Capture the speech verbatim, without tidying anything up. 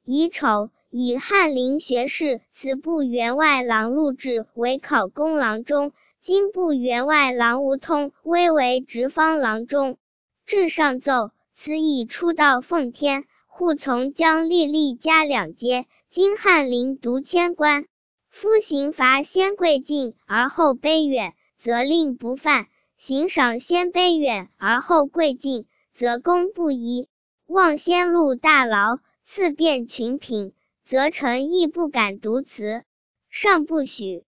乙丑，以翰林学士此部员外郎陆质为考功郎中，今部员外郎吴通微为直方郎中。至上奏，此以出道奉天，护从将历历加两阶，今翰林独千官。夫刑罚先贵近而后卑远，则令不犯；刑赏先卑远而后贵近，则功不一。望先录大牢，赐遍群品，则臣亦不敢独辞。上不许。